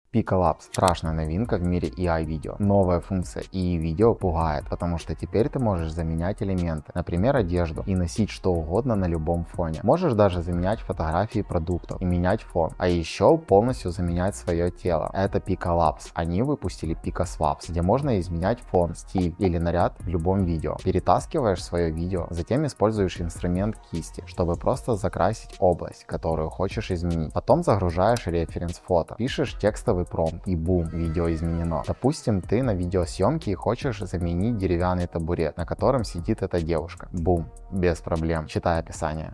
Picalabs – страшная новинка в мире AI-видео. Новая функция AI-видео пугает, потому что теперь ты можешь заменять элементы, например, одежду, и носить что угодно на любом фоне. Можешь даже заменять фотографии продуктов и менять фон, а еще полностью заменять свое тело. Это Picalabs. Они выпустили Picaswaps, где можно изменять фон, стиль или наряд в любом видео. Перетаскиваешь свое видео, затем используешь инструмент кисти, чтобы просто закрасить область, которую хочешь изменить. Потом загружаешь референс фото, пишешь текстовый промпт и бум, видео изменено. Допустим, ты на видеосъемке и хочешь заменить деревянный табурет, на котором сидит эта девушка. Бум, без проблем. Читай описание.